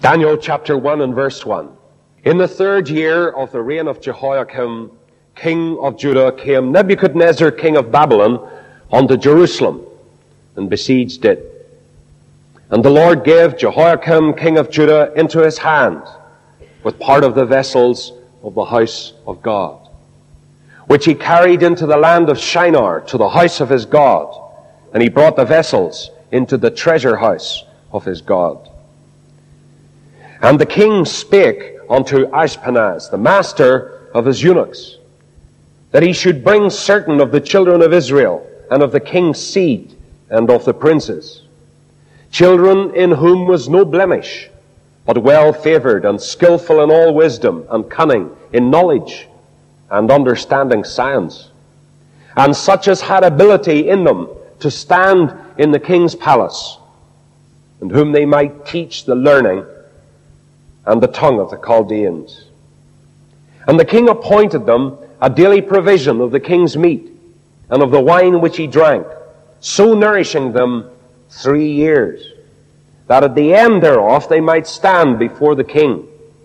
Daniel chapter 1 and verse 1. In the 3rd year of the reign of Jehoiakim, king of Judah, came Nebuchadnezzar, king of Babylon, unto Jerusalem, and besieged it. And the Lord gave Jehoiakim, king of Judah, into his hand, with part of the vessels of the house of God, which he carried into the land of Shinar, to the house of his God. And he brought the vessels into the treasure house of his God. And the king spake unto Ashpenaz, the master of his eunuchs, that he should bring certain of the children of Israel, and of the king's seed, and of the princes, children in whom was no blemish, but well favored, and skillful in all wisdom, and cunning in knowledge, and understanding science, and such as had ability in them to stand in the king's palace, and whom they might teach the learning and the tongue of the Chaldeans. And the king appointed them a daily provision of the king's meat, and of the wine which he drank, so nourishing them 3 years, that at the end thereof they might stand before the king.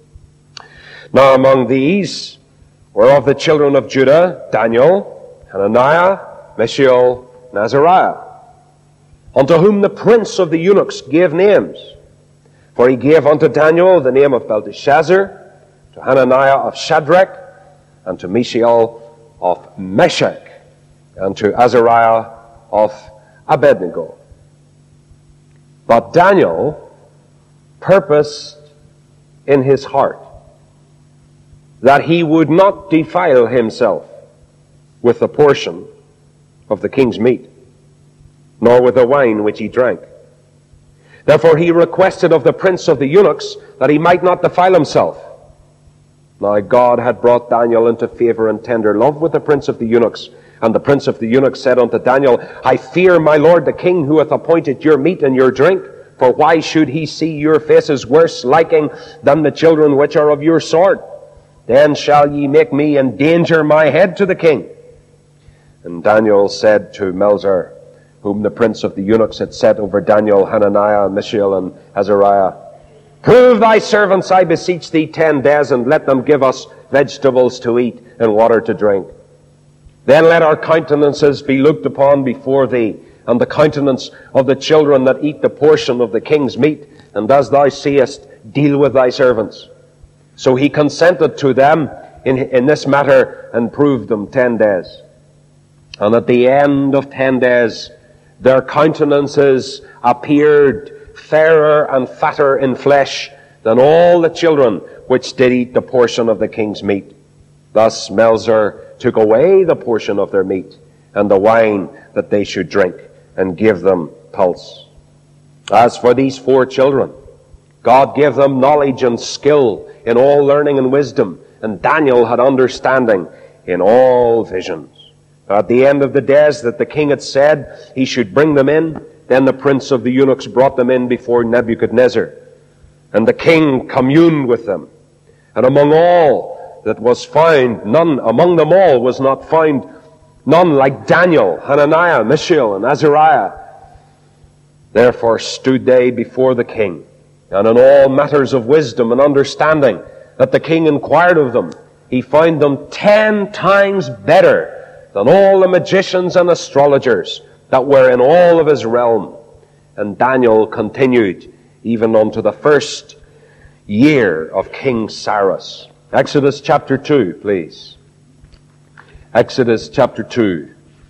Now among these were of the children of Judah, Daniel, Hananiah, Mishael, and Azariah, unto whom the prince of the eunuchs gave names. For he gave unto Daniel the name of Belteshazzar, to Hananiah of Shadrach, and to Mishael of Meshach, and to Azariah of Abednego. But Daniel purposed in his heart that he would not defile himself with the portion of the king's meat, nor with the wine which he drank. Therefore he requested of the prince of the eunuchs that he might not defile himself. Now God had brought Daniel into favor and tender love with the prince of the eunuchs. And the prince of the eunuchs said unto Daniel, I fear my lord the king, who hath appointed your meat and your drink. For why should he see your faces worse liking than the children which are of your sort? Then shall ye make me endanger my head to the king. And Daniel said to Melzar, whom the prince of the eunuchs had set over Daniel, Hananiah, Mishael, and Azariah, prove thy servants, I beseech thee, 10 days, and let them give us vegetables to eat and water to drink. Then let our countenances be looked upon before thee, and the countenance of the children that eat the portion of the king's meat, and as thou seest, deal with thy servants. So he consented to them in this matter, and proved them 10 days. And at the end of 10 days, their countenances appeared fairer and fatter in flesh than all the children which did eat the portion of the king's meat. Thus Melzar took away the portion of their meat, and the wine that they should drink, and gave them pulse. As for these 4 children, God gave them knowledge and skill in all learning and wisdom, and Daniel had understanding in all visions. At the end of the days that the king had said he should bring them in, then the prince of the eunuchs brought them in before Nebuchadnezzar. And the king communed with them. And among all that was found, among them all was not found none like Daniel, Hananiah, Mishael, and Azariah. Therefore stood they before the king, and in all matters of wisdom and understanding that the king inquired of them, he found them 10 times better than all the magicians and astrologers that were in all of his realm. And Daniel continued even unto the 1st year of King Cyrus. Exodus chapter 2, please. Exodus chapter 2,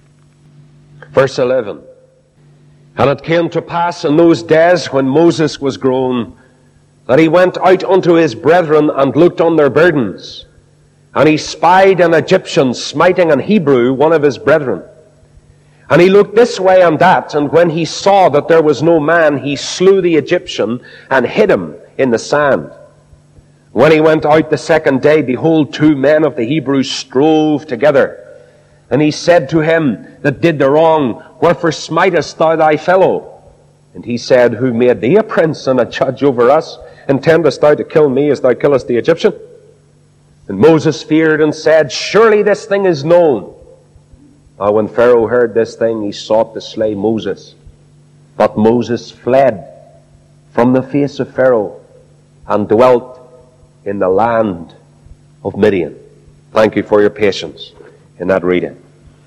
verse 11. And it came to pass in those days when Moses was grown, that he went out unto his brethren and looked on their burdens. And he spied an Egyptian smiting an Hebrew, one of his brethren. And he looked this way and that, and when he saw that there was no man, he slew the Egyptian and hid him in the sand. When he went out the 2nd day, behold, 2 men of the Hebrews strove together. And he said to him that did the wrong, Wherefore smitest thou thy fellow? And he said, Who made thee a prince and a judge over us? Intendest thou to kill me as thou killest the Egyptian? And Moses feared and said, Surely this thing is known. Now when Pharaoh heard this thing, he sought to slay Moses. But Moses fled from the face of Pharaoh and dwelt in the land of Midian. Thank you for your patience in that reading.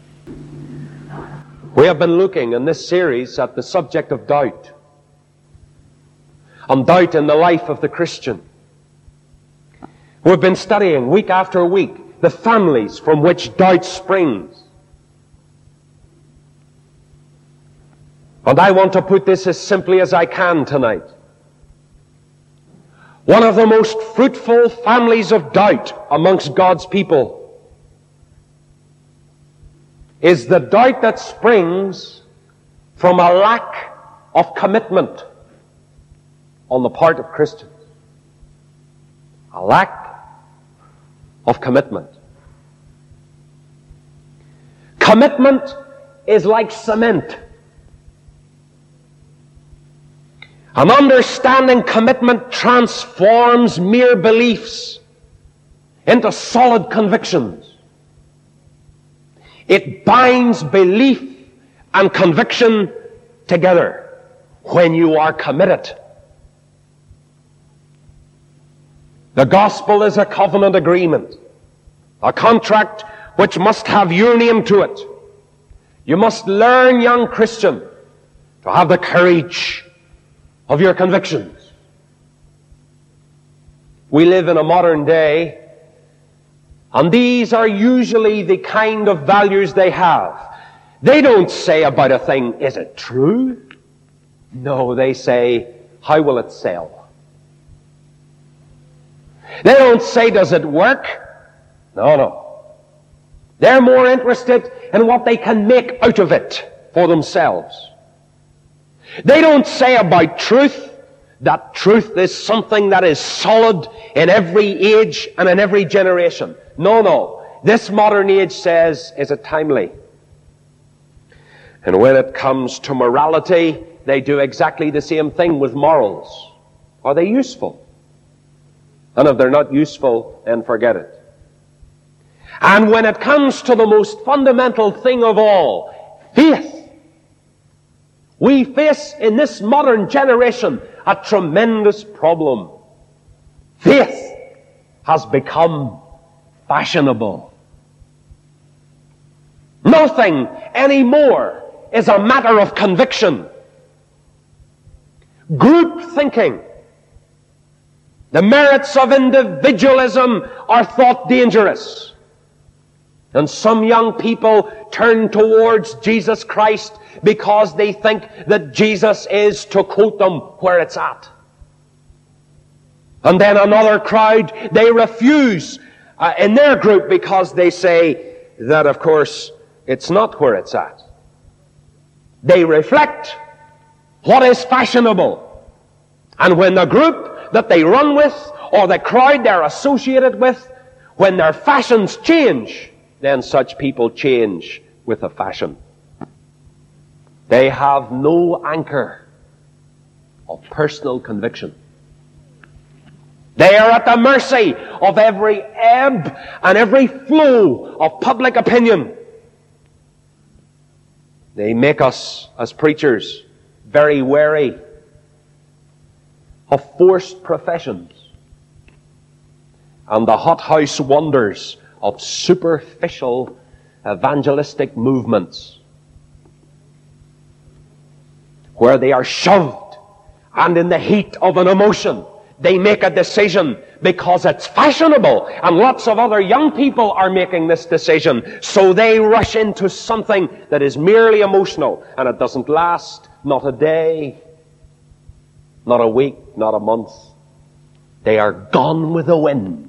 We have been looking in this series at the subject of doubt, and doubt in the life of the Christian. We've been studying week after week the families from which doubt springs. And I want to put this as simply as I can tonight. One of the most fruitful families of doubt amongst God's people is the doubt that springs from a lack of commitment on the part of Christians. A lack of commitment. Commitment is like cement. An understanding commitment transforms mere beliefs into solid convictions. It binds belief and conviction together when you are committed. The gospel is a covenant agreement, a contract which must have your name to it. You must learn, young Christian, to have the courage of your convictions. We live in a modern day, and these are usually the kind of values they have. They don't say about a thing, is it true? No, they say, how will it sell? They don't say, does it work? No. They're more interested in what they can make out of it for themselves. They don't say about truth that truth is something that is solid in every age and in every generation. No. This modern age says, is it timely? And when it comes to morality, they do exactly the same thing with morals. Are they useful? And if they're not useful, then forget it. And when it comes to the most fundamental thing of all, faith, we face in this modern generation a tremendous problem. Faith has become fashionable. Nothing anymore is a matter of conviction. Group thinking, the merits of individualism are thought dangerous. And some young people turn towards Jesus Christ because they think that Jesus is, to quote them, where it's at. And then another crowd, they refuse in their group because they say that, of course, it's not where it's at. They reflect what is fashionable. And when the group that they run with, or the crowd they're associated with, when their fashions change, then such people change with the fashion. They have no anchor of personal conviction. They are at the mercy of every ebb and every flow of public opinion. They make us, as preachers, very wary of forced professions and the hothouse wonders of superficial evangelistic movements, where they are shoved, and in the heat of an emotion they make a decision because it's fashionable, and lots of other young people are making this decision, so they rush into something that is merely emotional, and it doesn't last not a day, not a week, not a month. They are gone with the wind.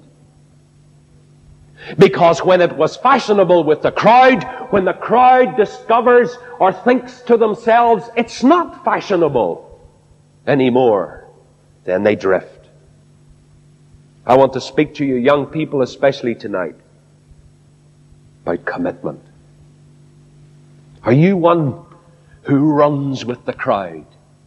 Because when it was fashionable with the crowd, when the crowd discovers or thinks to themselves, it's not fashionable anymore, then they drift. I want to speak to you young people, especially tonight, about commitment. Are you one who runs with the crowd?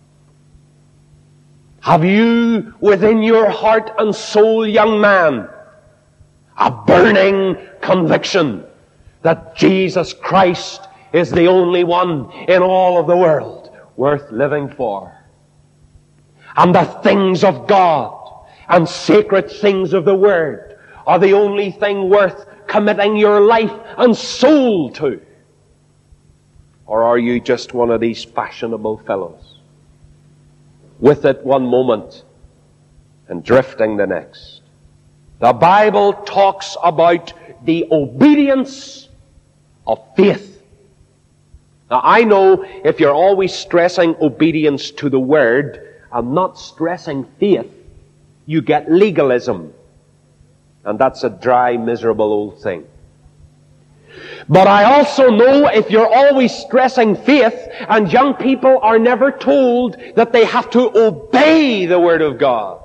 Have you within your heart and soul, young man, a burning conviction that Jesus Christ is the only one in all of the world worth living for? And the things of God and sacred things of the Word are the only thing worth committing your life and soul to? Or are you just one of these fashionable fellows, with it one moment and drifting the next? The Bible talks about the obedience of faith. Now, I know if you're always stressing obedience to the Word and not stressing faith, you get legalism. And that's a dry, miserable old thing. But I also know if you're always stressing faith and young people are never told that they have to obey the Word of God,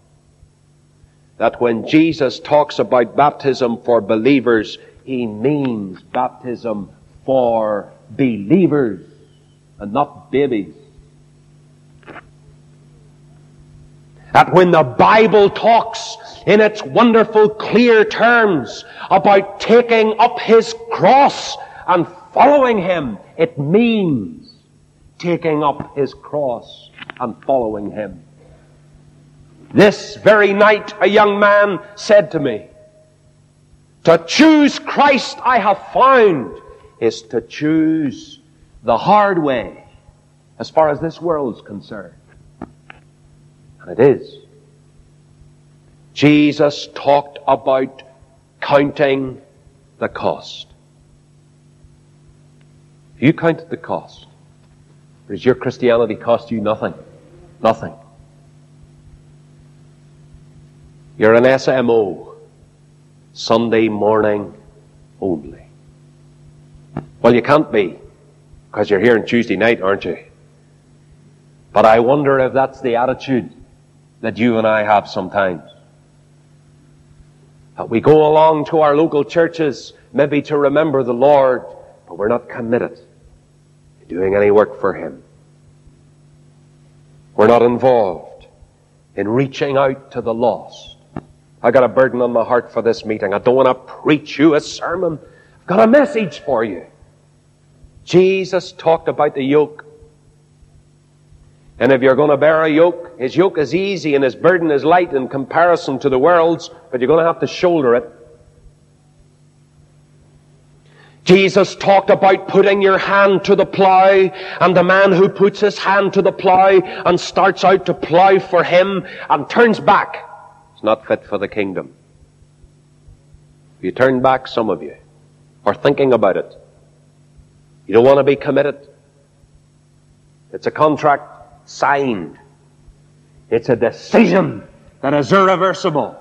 that when Jesus talks about baptism for believers, He means baptism for believers and not babies. That when the Bible talks in its wonderful clear terms about taking up His cross and following Him, it means taking up His cross and following Him. This very night a young man said to me, "To choose Christ, I have found, is to choose the hard way as far as this world's concerned." And it is. Jesus talked about counting the cost. Have you counted the cost? Or does your Christianity cost you nothing? Nothing. You're an SMO, Sunday morning only. Well, you can't be, because you're here on Tuesday night, aren't you? But I wonder if that's the attitude that you and I have sometimes. That we go along to our local churches, maybe to remember the Lord, but we're not committed to doing any work for Him. We're not involved in reaching out to the lost. I got a burden on my heart for this meeting. I don't want to preach you a sermon. I've got a message for you. Jesus talked about the yoke. And if you're going to bear a yoke, His yoke is easy and His burden is light in comparison to the world's, but you're going to have to shoulder it. Jesus talked about putting your hand to the plow, and the man who puts his hand to the plow and starts out to plow for Him and turns back is not fit for the kingdom. If you turn back, some of you are thinking about it. You don't want to be committed. It's a contract signed. It's a decision that is irreversible.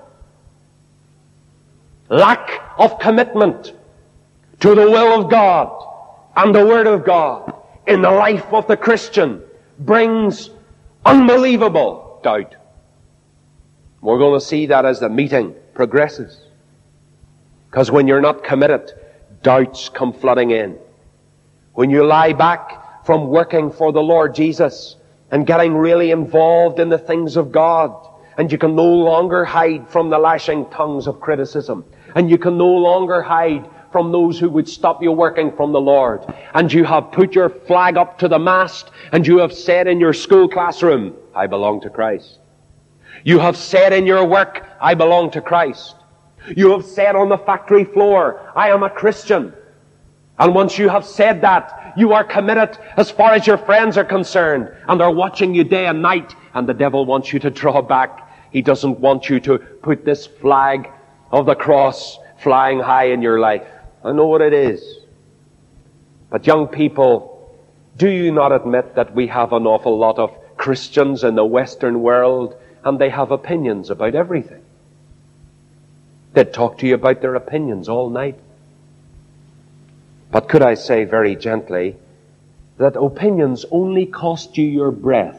Lack of commitment to the will of God and the Word of God in the life of the Christian brings unbelievable doubt. We're going to see that as the meeting progresses. Because when you're not committed, doubts come flooding in. When you lie back from working for the Lord Jesus and getting really involved in the things of God, and you can no longer hide from the lashing tongues of criticism, and you can no longer hide from those who would stop you working from the Lord, and you have put your flag up to the mast, and you have said in your school classroom, "I belong to Christ." You have said in your work, "I belong to Christ." You have said on the factory floor, "I am a Christian." And once you have said that, you are committed as far as your friends are concerned, and they're watching you day and night, and the devil wants you to draw back. He doesn't want you to put this flag of the cross flying high in your life. I know what it is. But young people, do you not admit that we have an awful lot of Christians in the Western world, and they have opinions about everything? They'd talk to you about their opinions all night. But could I say very gently that opinions only cost you your breath?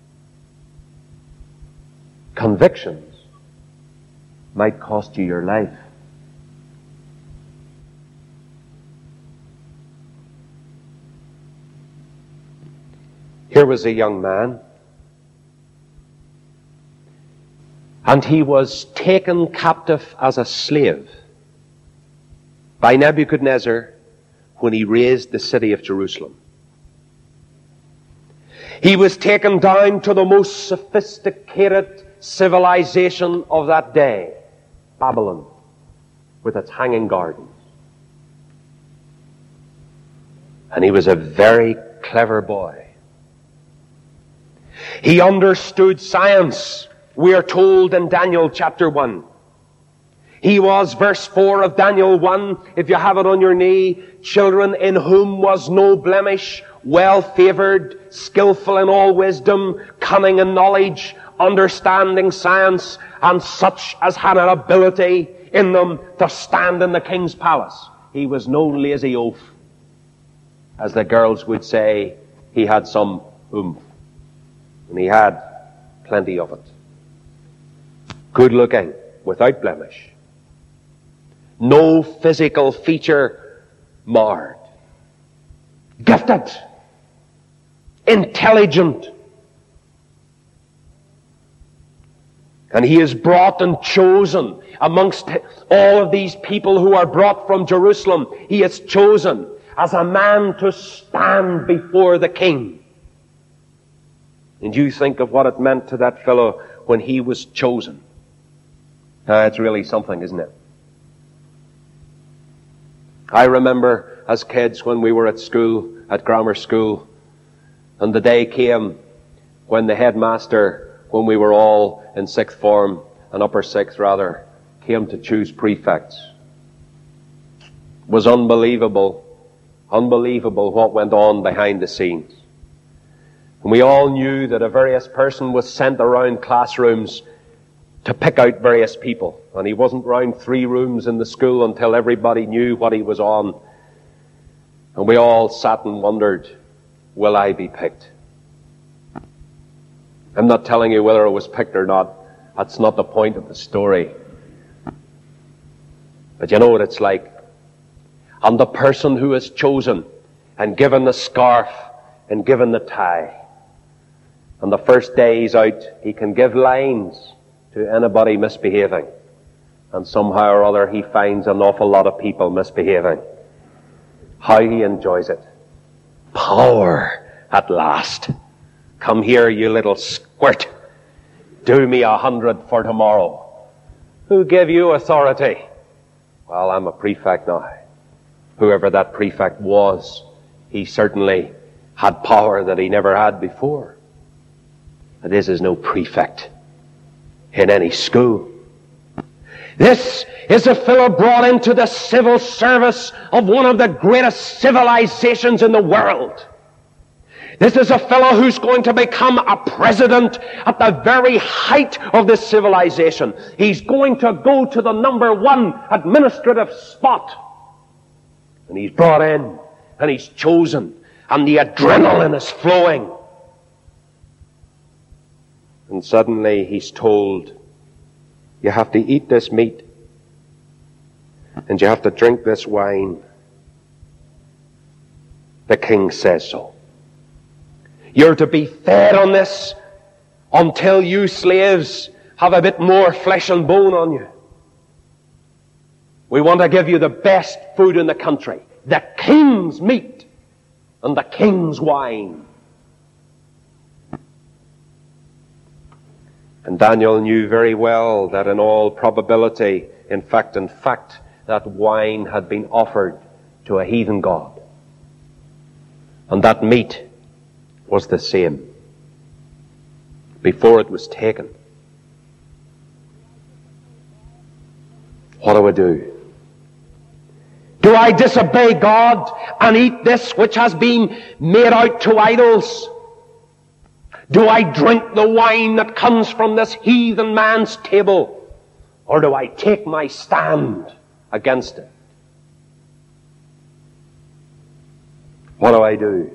Convictions might cost you your life. Here was a young man, and he was taken captive as a slave by Nebuchadnezzar when he razed the city of Jerusalem. He was taken down to the most sophisticated civilization of that day, Babylon, with its hanging gardens. And he was a very clever boy. He understood science, we are told in Daniel chapter 1. He was, verse 4 of Daniel 1, if you have it on your knee, children in whom was no blemish, well-favored, skillful in all wisdom, cunning in knowledge, understanding science, and such as had an ability in them to stand in the king's palace. He was no lazy oaf. As the girls would say, he had some oomph. And he had plenty of it. Good looking, without blemish. No physical feature marred. Gifted. Intelligent. And he is brought and chosen amongst all of these people who are brought from Jerusalem. He is chosen as a man to stand before the king. And you think of what it meant to that fellow when he was chosen. It's really something, isn't it? I remember as kids when we were at school, at grammar school, and the day came when the headmaster, when we were all in sixth form, and upper sixth rather, came to choose prefects. It was unbelievable what went on behind the scenes. And we all knew that a various person was sent around classrooms to pick out various people. And he wasn't round 3 rooms in the school until everybody knew what he was on. And we all sat and wondered, will I be picked? I'm not telling you whether I was picked or not. That's not the point of the story. But you know what it's like. And the person who is chosen and given the scarf and given the tie. And the first day he's out, he can give lines to anybody misbehaving. And somehow or other he finds an awful lot of people misbehaving. How he enjoys it. Power at last. Come here, you little squirt. Do me 100 for tomorrow. Who gave you authority? Well, I'm a prefect now. Whoever that prefect was, he certainly had power that he never had before. And this is no prefect in any school. This is a fellow brought into the civil service of one of the greatest civilizations in the world. This is a fellow who's going to become a president at the very height of this civilization. He's going to go to the number 1 administrative spot. And he's brought in, and he's chosen, and the adrenaline is flowing. And suddenly he's told, you have to eat this meat, and you have to drink this wine. The king says so. You're to be fed on this until you slaves have a bit more flesh and bone on you. We want to give you the best food in the country. The king's meat and the king's wine. And Daniel knew very well that in all probability, in fact, that wine had been offered to a heathen god. And that meat was the same before it was taken. What do I do? Do I disobey God and eat this which has been made out to idols? Do I drink the wine that comes from this heathen man's table? Or do I take my stand against it? What do I do?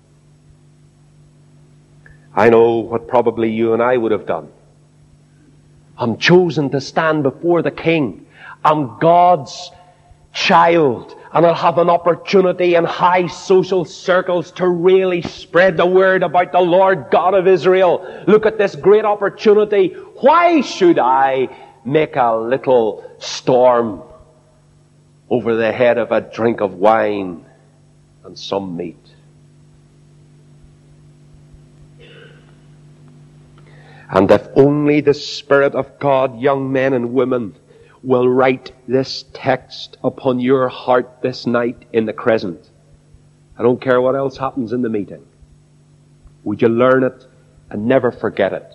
I know what probably you and I would have done. I'm chosen to stand before the king. I'm God's child, and I'll have an opportunity in high social circles to really spread the word about the Lord God of Israel. Look at this great opportunity. Why should I make a little storm over the head of a drink of wine and some meat? And if only the Spirit of God, young men and women, will write this text upon your heart this night in the crescent. I don't care what else happens in the meeting. Would you learn it and never forget it?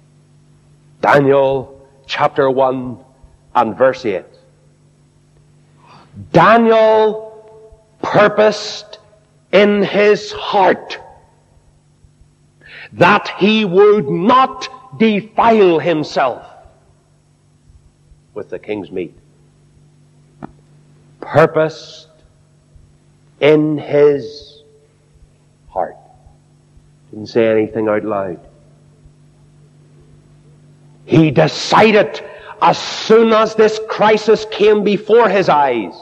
Daniel chapter 1 and verse 8. Daniel purposed in his heart that he would not defile himself with the king's meat. Purposed in his heart. Didn't say anything out loud. He decided as soon as this crisis came before his eyes,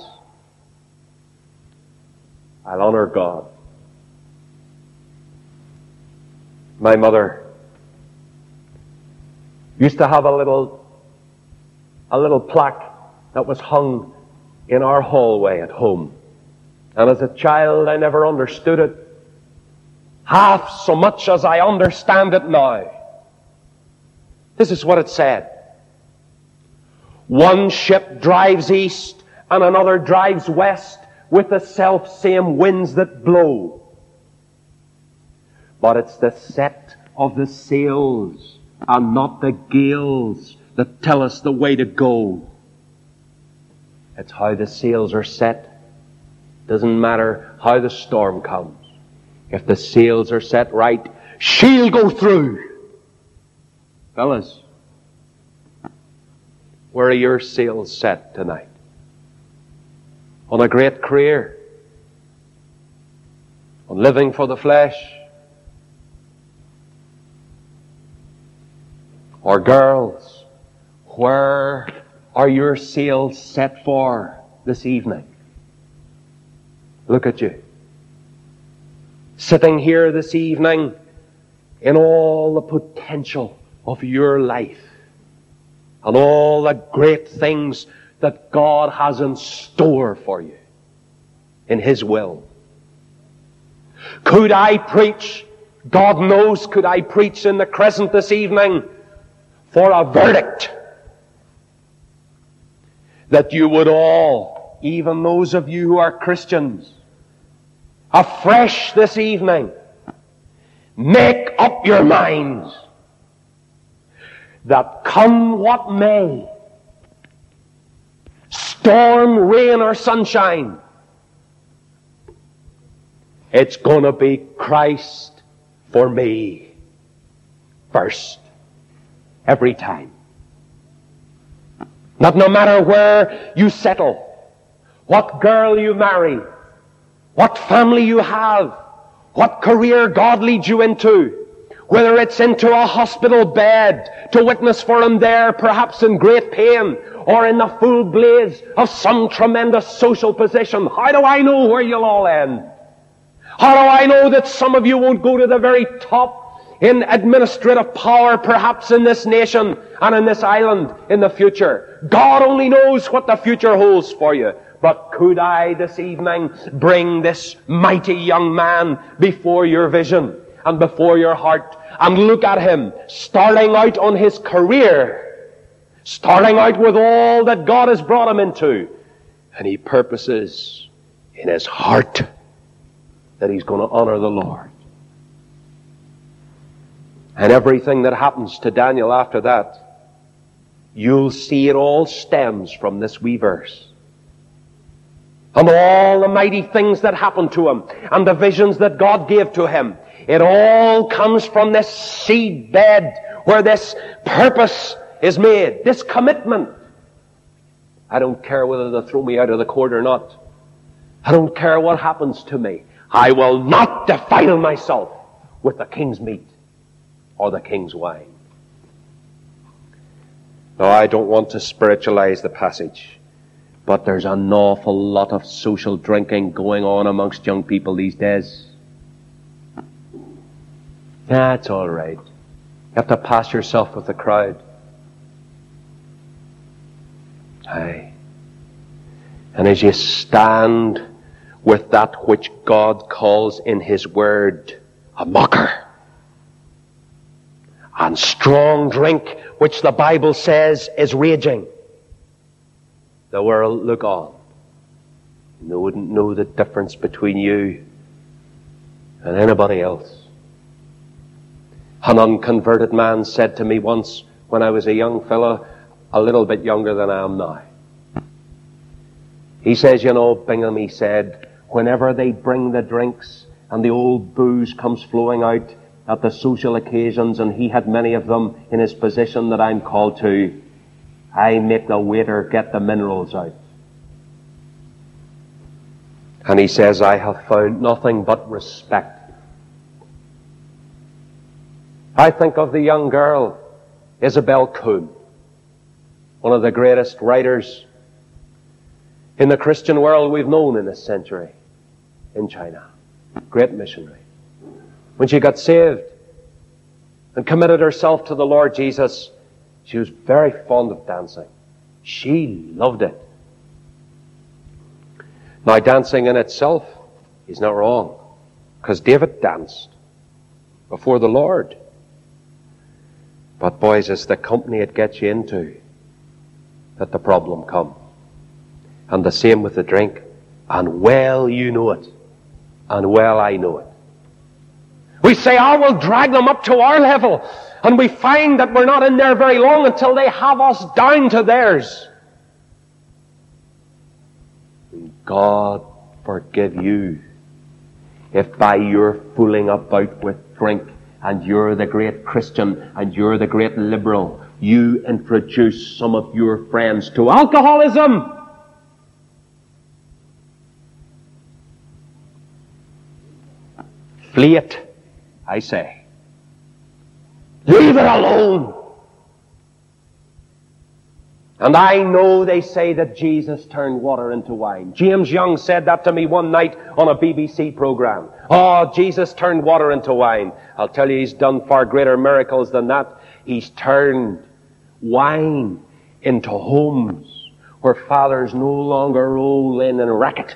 I'll honor God. My mother used to have a little plaque that was hung in our hallway at home. And as a child, I never understood it half so much as I understand it now. This is what it said. One ship drives east and another drives west with the self-same winds that blow. But it's the set of the sails and not the gales that tell us the way to go. It's how the sails are set. Doesn't matter how the storm comes. If the sails are set right, she'll go through. Fellas, where are your sails set tonight? On a great career? On living for the flesh? Or girls, where are your sails set for this evening? Look at you. Sitting here this evening in all the potential of your life and all the great things that God has in store for you in His will. Could I preach, God knows, could I preach in the Crescent this evening for a verdict that you would all, even those of you who are Christians, afresh this evening, make up your minds that come what may, storm, rain, or sunshine, it's going to be Christ for me first, every time. Not no matter where you settle, what girl you marry, what family you have, what career God leads you into, whether it's into a hospital bed to witness for Him there, perhaps in great pain, or in the full blaze of some tremendous social position. How do I know where you'll all end? How do I know that some of you won't go to the very top in administrative power, perhaps in this nation and in this island in the future? God only knows what the future holds for you. But could I this evening bring this mighty young man before your vision and before your heart and look at him starting out on his career, starting out with all that God has brought him into, and he purposes in his heart that he's going to honor the Lord. And everything that happens to Daniel after that, you'll see it all stems from this wee verse. And all the mighty things that happened to him, and the visions that God gave to him, it all comes from this seed bed where this purpose is made, this commitment. I don't care whether they throw me out of the court or not. I don't care what happens to me. I will not defile myself with the king's meat or the king's wine. Now, I don't want to spiritualize the passage, but there's an awful lot of social drinking going on amongst young people these days. That's all right. You have to pass yourself with the crowd. Aye. And as you stand with that which God calls in His Word a mocker, a and strong drink, which the Bible says is raging, the world look on. They wouldn't know the difference between you and anybody else. An unconverted man said to me once when I was a young fellow, a little bit younger than I am now. He says, you know, Bingham, he said, whenever they bring the drinks and the old booze comes flowing out at the social occasions, and he had many of them in his position that I'm called to, I make the waiter get the minerals out. And he says, I have found nothing but respect. I think of the young girl, Isabel Kuhn, one of the greatest writers in the Christian world we've known in this century, in China. Great missionary. When she got saved and committed herself to the Lord Jesus, she was very fond of dancing. She loved it. Now, dancing in itself is not wrong, because David danced before the Lord. But boys, it's the company it gets you into that the problem comes. And the same with the drink. And well you know it. And well I know it. We say, we'll drag them up to our level. And we find that we're not in there very long until they have us down to theirs. God forgive you if by your fooling about with drink, and you're the great Christian and you're the great liberal, you introduce some of your friends to alcoholism. Flee it, I say. Leave it alone. And I know they say that Jesus turned water into wine. James Young said that to me one night on a BBC program. Oh, Jesus turned water into wine. I'll tell you, he's done far greater miracles than that. He's turned wine into homes where fathers no longer roll in racket.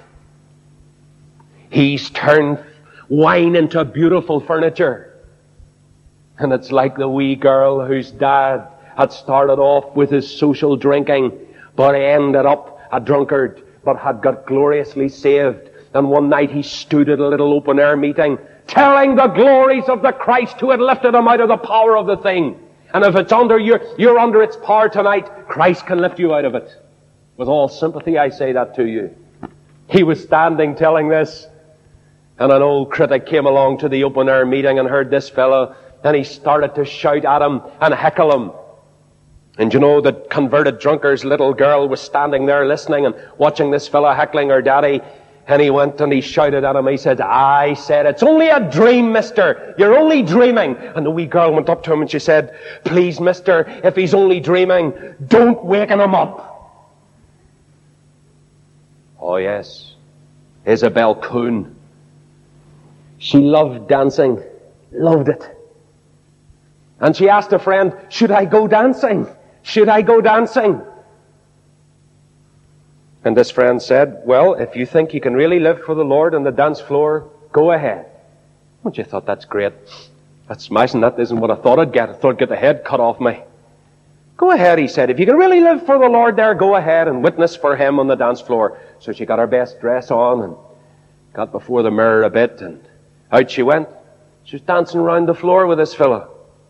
He's turned wine into beautiful furniture. And it's like the wee girl whose dad had started off with his social drinking, but ended up a drunkard, but had got gloriously saved. And one night he stood at a little open-air meeting, telling the glories of the Christ who had lifted him out of the power of the thing. And if it's under you're under its power tonight, Christ can lift you out of it. With all sympathy, I say that to you. He was standing telling this, and an old critic came along to the open-air meeting and heard this fellow, and he started to shout at him and heckle him. And you know, the converted drunkard's little girl was standing there listening and watching this fellow heckling her daddy. And he went and he shouted at him. He said, I said, it's only a dream, mister. You're only dreaming. And the wee girl went up to him and she said, please, mister, if he's only dreaming, don't waken him up. Oh, yes. Isabel Kuhn. She loved dancing. Loved it. And she asked a friend, should I go dancing? Should I go dancing? And this friend said, well, if you think you can really live for the Lord on the dance floor, go ahead. Well, you thought, that's great. That's smashing. That isn't what I thought I'd get. I thought I'd get the head cut off me. Go ahead, he said. If you can really live for the Lord there, go ahead and witness for Him on the dance floor. So she got her best dress on and got before the mirror a bit, and out she went. She was dancing around the floor with this fellow.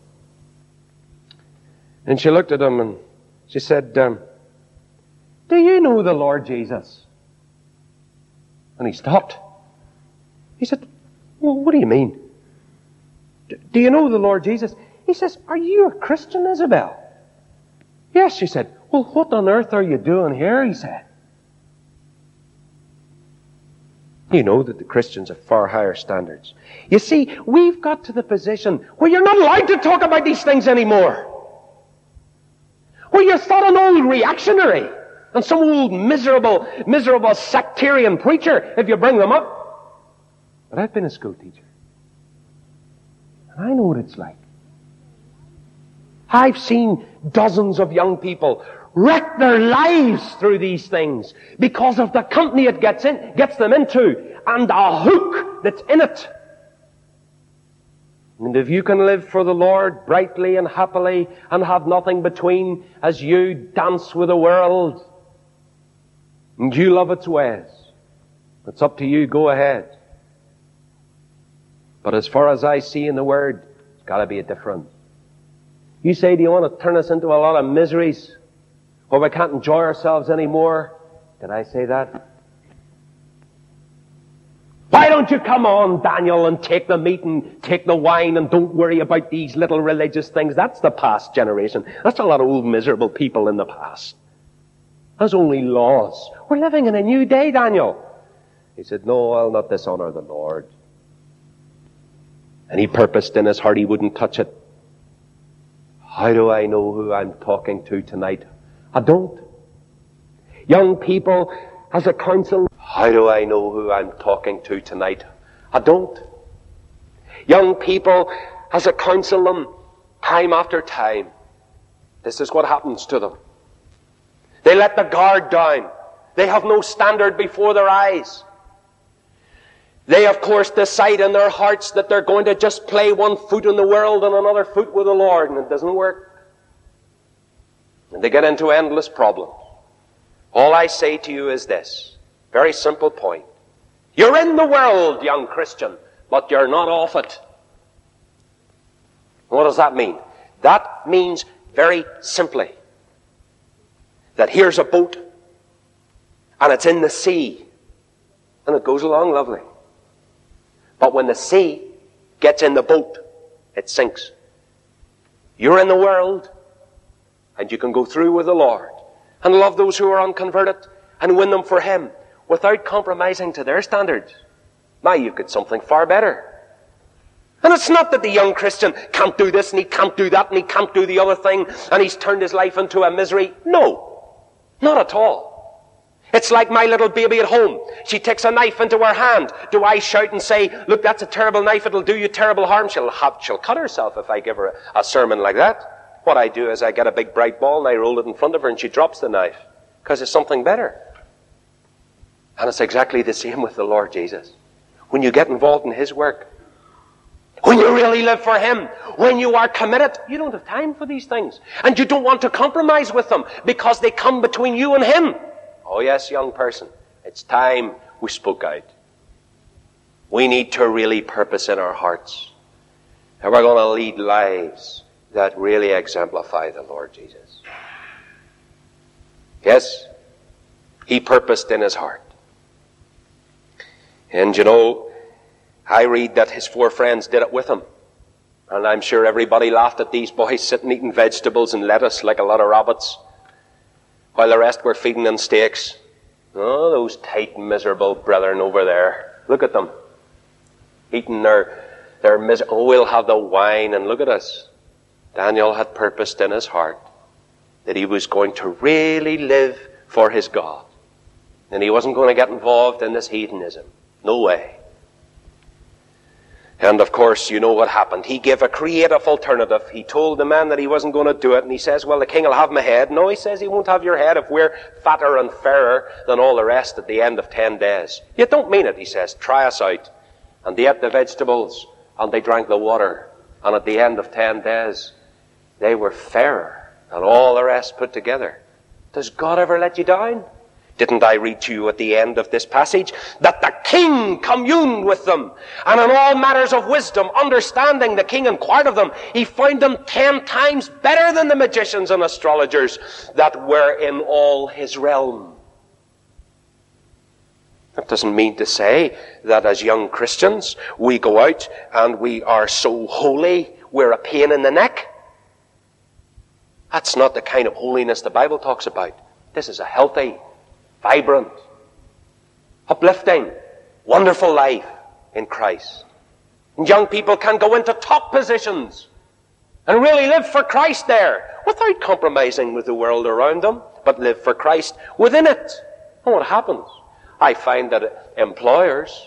And she looked at him and she said, do you know the Lord Jesus? And he stopped. He said, well, what do you mean? Do you know the Lord Jesus? He says, are you a Christian, Isabel? Yes, she said. Well, what on earth are you doing here? He said. You know that the Christians have far higher standards. You see, we've got to the position where you're not allowed to talk about these things anymore. Well, you're thought an old reactionary and some old miserable sectarian preacher if you bring them up. But I've been a school teacher. And I know what it's like. I've seen dozens of young people wreck their lives through these things because of the company it gets them into and the hook that's in it. And if you can live for the Lord brightly and happily and have nothing between as you dance with the world and you love its ways, it's up to you, go ahead. But as far as I see in the Word, it's got to be a difference. You say, do you want to turn us into a lot of miseries where we can't enjoy ourselves anymore? Did I say that? Why don't you come on, Daniel, and take the meat and take the wine and don't worry about these little religious things? That's the past generation. That's a lot of old miserable people in the past. That's only laws. We're living in a new day, Daniel. He said, no, I'll not dishonor the Lord. And he purposed in his heart he wouldn't touch it. How do I know who I'm talking to tonight? I don't. Young people, as a counsel, how do I know who I'm talking to tonight? I don't. Young people, as I counsel them time after time, this is what happens to them. They let the guard down. They have no standard before their eyes. They, of course, decide in their hearts that they're going to just play one foot in the world and another foot with the Lord, and it doesn't work. And they get into endless problems. All I say to you is this, very simple point. You're in the world, young Christian, but you're not off it. What does that mean? That means very simply that here's a boat, and it's in the sea, and it goes along lovely. But when the sea gets in the boat, it sinks. You're in the world, and you can go through with the Lord and love those who are unconverted and win them for Him without compromising to their standards. Now you've got something far better. And it's not that the young Christian can't do this and he can't do that and he can't do the other thing and he's turned his life into a misery. No, not at all. It's like my little baby at home. She takes a knife into her hand. Do I shout and say, look, that's a terrible knife, it'll do you terrible harm? She'll cut herself if I give her a sermon like that. What I do is I get a big bright ball and I roll it in front of her and she drops the knife. Because it's something better. And it's exactly the same with the Lord Jesus. When you get involved in His work, when you really live for Him, when you are committed, you don't have time for these things. And you don't want to compromise with them because they come between you and Him. Oh yes, young person, it's time we spoke out. We need to really purpose in our hearts. And we're going to lead lives that really exemplify the Lord Jesus. Yes, He purposed in His heart. And you know, I read that His 4 friends did it with Him. And I'm sure everybody laughed at these boys sitting eating vegetables and lettuce like a lot of rabbits, while the rest were feeding on steaks. Oh, those tight, miserable brethren over there. Look at them. Eating their oh, we'll have the wine, and look at us. Daniel had purposed in his heart that he was going to really live for his God. And he wasn't going to get involved in this heathenism. No way. And of course, you know what happened. He gave a creative alternative. He told the man that he wasn't going to do it, and he says, well, the king will have my head. No, he says he won't have your head if we're fatter and fairer than all the rest at the end of 10 days. You don't mean it, he says. Try us out. And they ate the vegetables, and they drank the water. And at the end of 10 days, they were fairer than all the rest put together. Does God ever let you down? Didn't I read to you at the end of this passage that the king communed with them, and in all matters of wisdom, understanding, the king inquired of them. He found them 10 times better than the magicians and astrologers that were in all his realm. That doesn't mean to say that as young Christians we go out and we are so holy we're a pain in the neck. That's not the kind of holiness the Bible talks about. This is a healthy, vibrant, uplifting, wonderful life in Christ. And young people can go into top positions and really live for Christ there without compromising with the world around them, but live for Christ within it. And what happens? I find that employers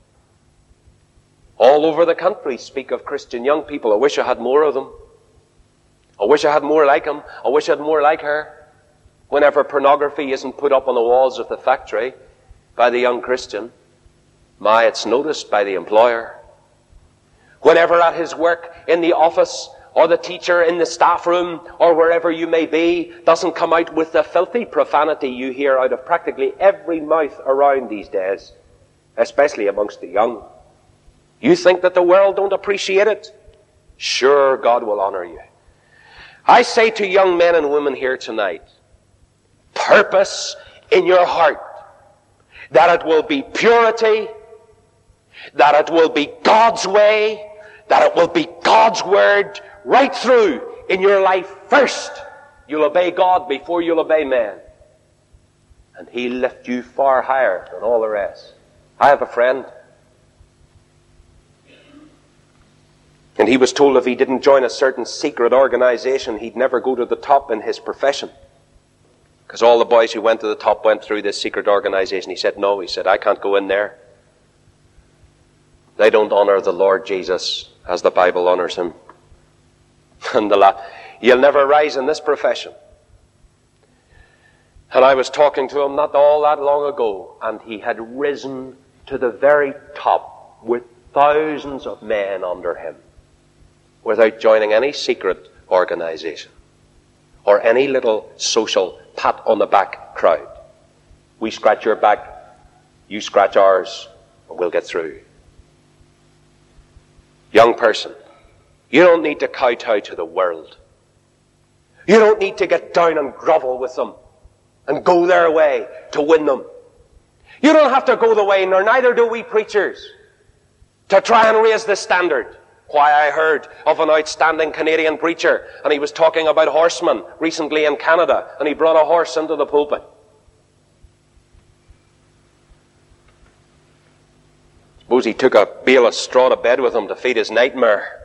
all over the country speak of Christian young people. I wish I had more of them. I wish I had more like him. I wish I had more like her. Whenever pornography isn't put up on the walls of the factory by the young Christian, it's noticed by the employer. Whenever at his work, in the office, or the teacher in the staff room, or wherever you may be, doesn't come out with the filthy profanity you hear out of practically every mouth around these days, especially amongst the young. You think that the world don't appreciate it? Sure, God will honor you. I say to young men and women here tonight, purpose in your heart that it will be purity, that it will be God's way, that it will be God's word right through in your life first. You'll obey God before you'll obey man. And He'll lift you far higher than all the rest. I have a friend, and he was told if he didn't join a certain secret organization, he'd never go to the top in his profession. Because all the boys who went to the top went through this secret organization. He said, no, he said, I can't go in there. They don't honor the Lord Jesus as the Bible honors Him. And you'll never rise in this profession. And I was talking to him not all that long ago, and he had risen to the very top with thousands of men under him without joining any secret organization or any little social pat on the back crowd. We scratch your back, you scratch ours, and we'll get through. Young person, you don't need to kowtow to the world. You don't need to get down and grovel with them and go their way to win them. You don't have to go the way, nor neither do we preachers, to try and raise the standard. Why, I heard of an outstanding Canadian preacher, and he was talking about horsemen recently in Canada, and he brought a horse into the pulpit. Suppose he took a bale of straw to bed with him to feed his nightmare.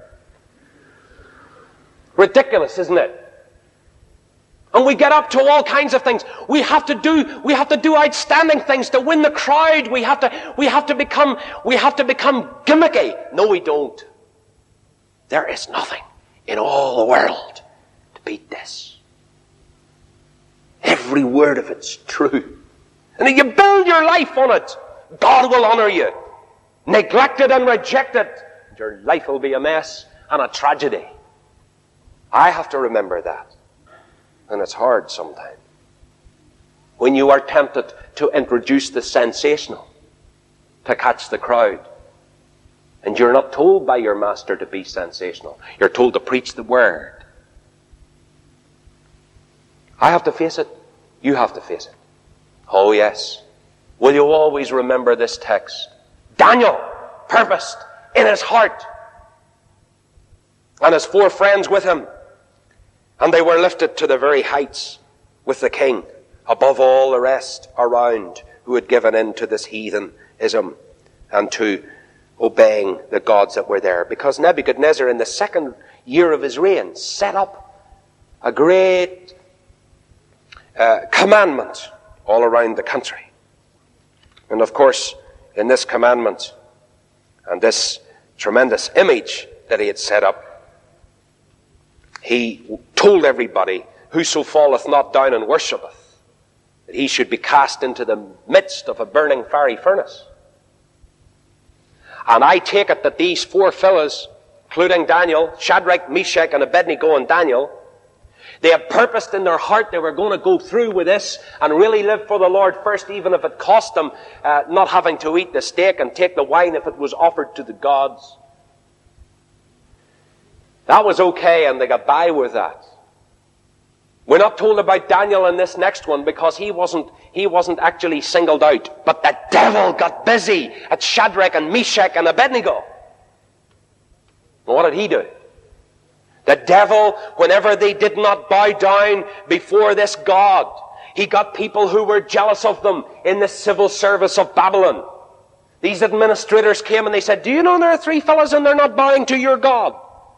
Ridiculous, isn't it? And we get up to all kinds of things. We have to do outstanding things to win the crowd. We have to become gimmicky. No, we don't. There is nothing in all the world to beat this. Every word of it's true. And if you build your life on it, God will honor you. Neglect it and reject it, your life will be a mess and a tragedy. I have to remember that. And it's hard sometimes. When you are tempted to introduce the sensational to catch the crowd. And you're not told by your master to be sensational. You're told to preach the word. I have to face it. You have to face it. Oh yes. Will you always remember this text? Daniel purposed in his heart, and his 4 friends with him, and they were lifted to the very heights with the king, above all the rest around who had given in to this heathenism and to obeying the gods that were there. Because Nebuchadnezzar, in the 2nd year of his reign, set up a great commandment all around the country. And of course, in this commandment and this tremendous image that he had set up, he told everybody, whoso falleth not down and worshipeth, that he should be cast into the midst of a burning fiery furnace. And I take it that these 4 fellows, including Daniel, Shadrach, Meshach, and Abednego and Daniel, they had purposed in their heart they were going to go through with this and really live for the Lord first, even if it cost them not having to eat the steak and take the wine if it was offered to the gods. That was okay, and they got by with that. We're not told about Daniel in this next one because he wasn't actually singled out. But the devil got busy at Shadrach and Meshach and Abednego. And what did he do? The devil, whenever they did not bow down before this God, he got people who were jealous of them in the civil service of Babylon. These administrators came and they said, do you know there are 3 fellows and they're not bowing to your God?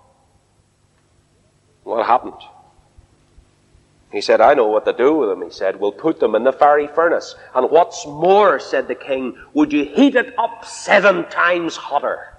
What happened? He said, I know what to do with them. He said, we'll put them in the fiery furnace. And what's more, said the king, would you heat it up 7 times hotter?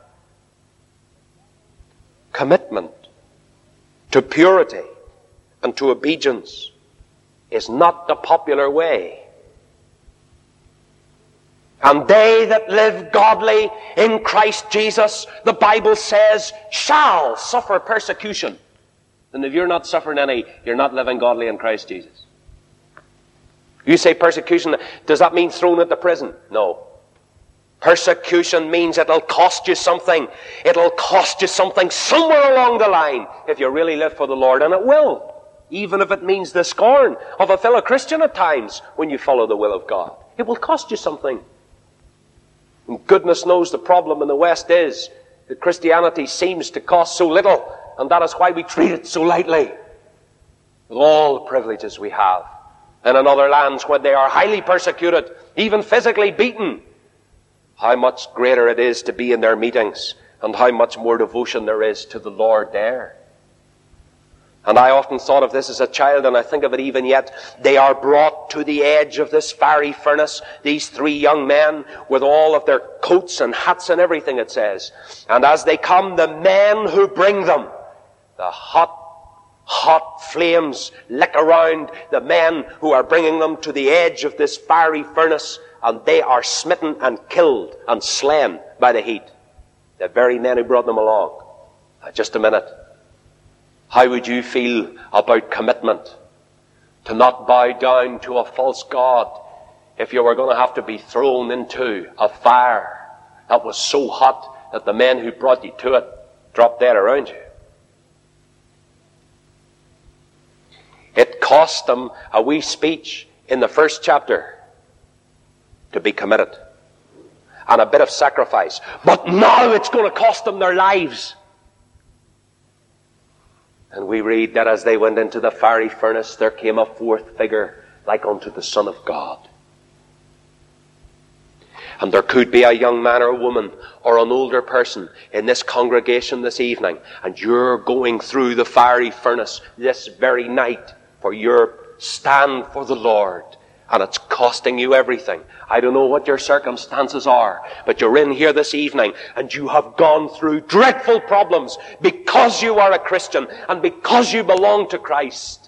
Commitment to purity and to obedience is not the popular way. And they that live godly in Christ Jesus, the Bible says, shall suffer persecution. And if you're not suffering any, you're not living godly in Christ Jesus. You say persecution, does that mean thrown into prison? No. Persecution means it'll cost you something. It'll cost you something somewhere along the line if you really live for the Lord, and it will. Even if it means the scorn of a fellow Christian at times when you follow the will of God. It will cost you something. And goodness knows the problem in the West is that Christianity seems to cost so little, and that is why we treat it so lightly. With all the privileges we have. And in other lands where they are highly persecuted, even physically beaten, how much greater it is to be in their meetings, and how much more devotion there is to the Lord there. And I often thought of this as a child, and I think of it even yet. They are brought to the edge of this fiery furnace, these three young men, with all of their coats and hats and everything, it says. And as they come, the men who bring them, the hot flames lick around the men who are bringing them to the edge of this fiery furnace, and they are smitten and killed and slain by the heat. The very men who brought them along. Just a minute. How would you feel about commitment to not bow down to a false god if you were going to have to be thrown into a fire that was so hot that the men who brought you to it dropped dead around you? It cost them a wee speech in the first chapter to be committed, and a bit of sacrifice. But now it's going to cost them their lives. And we read that as they went into the fiery furnace, there came a fourth figure like unto the Son of God. And there could be a young man or a woman or an older person in this congregation this evening, and you're going through the fiery furnace this very night for your stand for the Lord. And it's costing you everything. I don't know what your circumstances are, but you're in here this evening and you have gone through dreadful problems because you are a Christian and because you belong to Christ.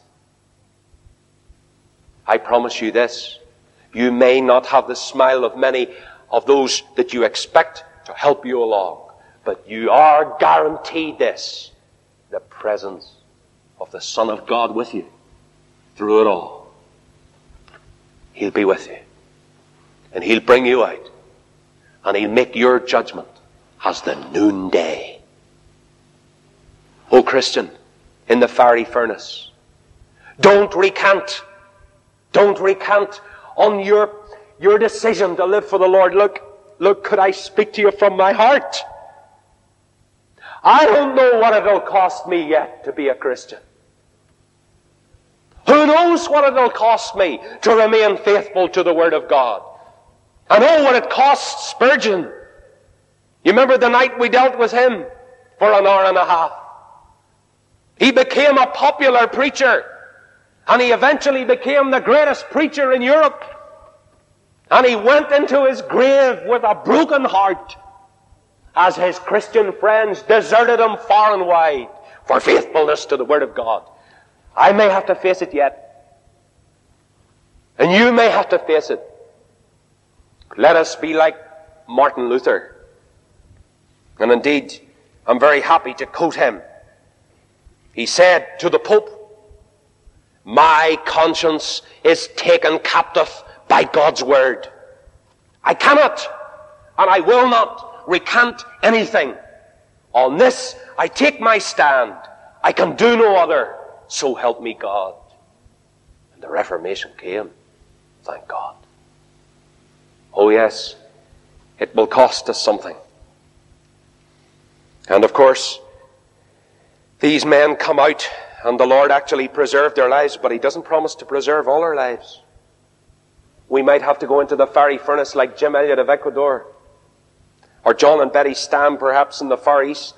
I promise you this. You may not have the smile of many of those that you expect to help you along, but you are guaranteed this: the presence of the Son of God with you through it all. He'll be with you. And He'll bring you out. And He'll make your judgment as the noonday. O Christian, in the fiery furnace, don't recant. Don't recant on your decision to live for the Lord. Look, could I speak to you from my heart? I don't know what it'll cost me yet to be a Christian. Who knows what it'll cost me to remain faithful to the Word of God? I know what it cost Spurgeon. You remember the night we dealt with him for an hour and a half? He became a popular preacher, and he eventually became the greatest preacher in Europe. And he went into his grave with a broken heart as his Christian friends deserted him far and wide for faithfulness to the Word of God. I may have to face it yet. And you may have to face it. Let us be like Martin Luther. And indeed, I'm very happy to quote him. He said to the Pope, "My conscience is taken captive by God's Word. I cannot and I will not recant anything. On this I take my stand. I can do no other. So help me God." And the Reformation came. Thank God. Oh yes, it will cost us something. And of course, these men come out and the Lord actually preserved their lives, but He doesn't promise to preserve all our lives. We might have to go into the fiery furnace like Jim Elliot of Ecuador, or John and Betty Stam perhaps in the Far East,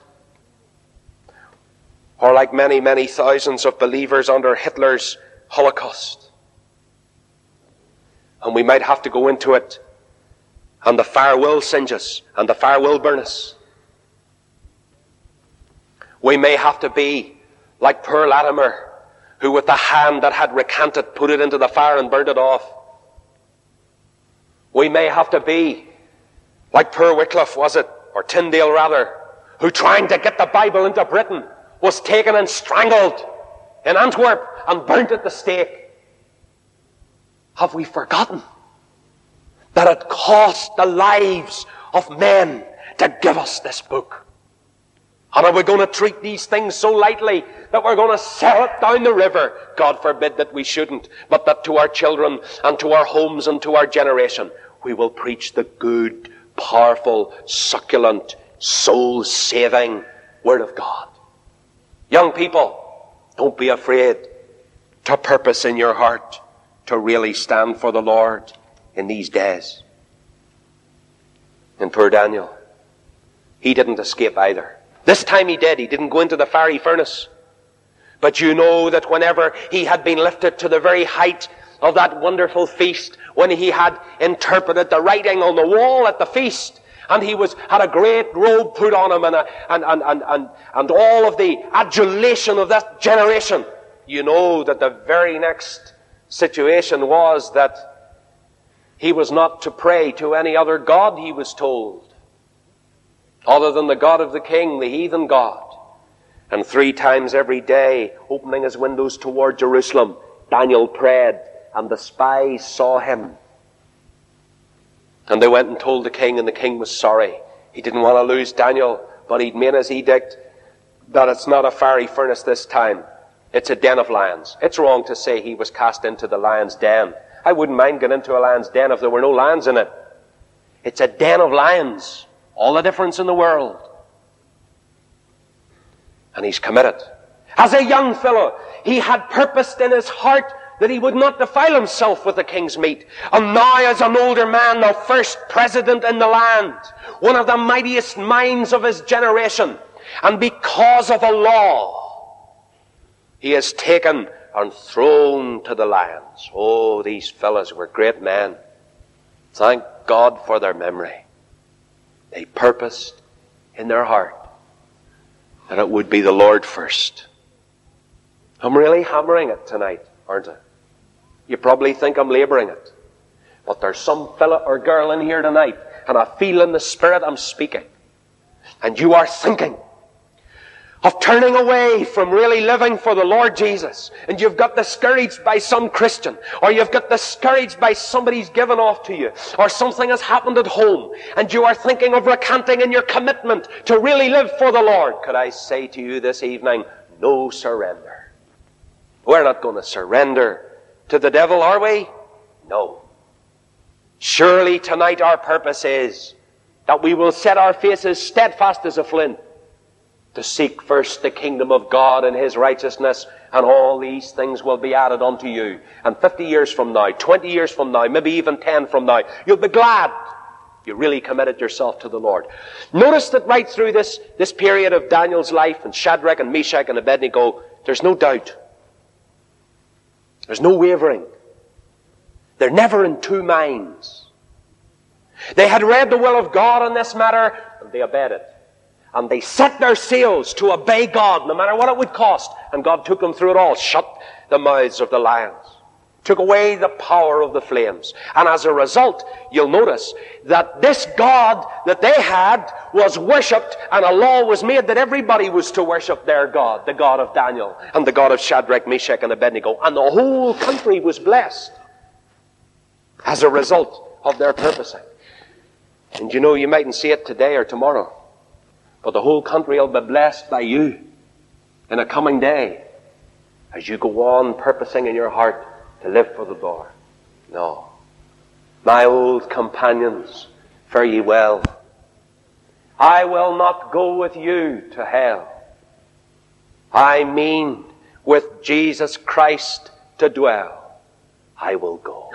or like many, many thousands of believers under Hitler's Holocaust. And we might have to go into it, and the fire will singe us, and the fire will burn us. We may have to be like poor Latimer, who with the hand that had recanted put it into the fire and burned it off. We may have to be Like poor Wycliffe, was it? Or Tyndale, rather, who trying to get the Bible into Britain was taken and strangled in Antwerp and burnt at the stake. Have we forgotten that it cost the lives of men to give us this book? And are we going to treat these things so lightly that we're going to sell it down the river? God forbid that we shouldn't, but that to our children and to our homes and to our generation, we will preach the good, powerful, succulent, soul-saving Word of God. Young people, don't be afraid to purpose in your heart to really stand for the Lord in these days. And poor Daniel, he didn't escape either. This time he did. He didn't go into the fiery furnace. But you know that whenever he had been lifted to the very height of that wonderful feast, when he had interpreted the writing on the wall at the feast, and he had a great robe put on him and all of the adulation of that generation, you know that the very next situation was that he was not to pray to any other god, he was told, other than the God of the king, the heathen god. And 3 times every day, opening his windows toward Jerusalem, Daniel prayed, and the spies saw him. And they went and told the king, and the king was sorry. He didn't want to lose Daniel, but he'd made his edict that it's not a fiery furnace this time. It's a den of lions. It's wrong to say he was cast into the lion's den. I wouldn't mind getting into a lion's den if there were no lions in it. It's a den of lions. All the difference in the world. And he's committed. As a young fellow, he had purposed in his heart that he would not defile himself with the king's meat. And now as an older man, the first president in the land, one of the mightiest minds of his generation, and because of a law, he is taken and thrown to the lions. Oh, these fellows were great men. Thank God for their memory. They purposed in their heart that it would be the Lord first. I'm really hammering it tonight, aren't I? You probably think I'm laboring it. But there's some fella or girl in here tonight, and I feel in the Spirit I'm speaking. And you are thinking of turning away from really living for the Lord Jesus. And you've got discouraged by some Christian, or you've got discouraged by somebody's given off to you, or something has happened at home, and you are thinking of recanting in your commitment to really live for the Lord. Could I say to you this evening, no surrender. We're not going to surrender to the devil, are we? No. Surely tonight our purpose is that we will set our faces steadfast as a flint, to seek first the kingdom of God and His righteousness, and all these things will be added unto you. And 50 years from now, 20 years from now, maybe even 10 from now, you'll be glad you really committed yourself to the Lord. Notice that right through this period of Daniel's life, and Shadrach and Meshach and Abednego, there's no doubt. There's no wavering. They're never in two minds. They had read the will of God on this matter, and they obeyed it. And they set their sails to obey God, no matter what it would cost. And God took them through it all, shut the mouths of the lions, took away the power of the flames. And as a result, you'll notice that this God that they had was worshipped, and a law was made that everybody was to worship their God, the God of Daniel, and the God of Shadrach, Meshach, and Abednego. And the whole country was blessed as a result of their purposing. And you know, you mightn't see it today or tomorrow, but the whole country will be blessed by you in a coming day as you go on purposing in your heart to live for the Lord. No. My old companions, fare ye well. I will not go with you to hell. I mean with Jesus Christ to dwell. I will go.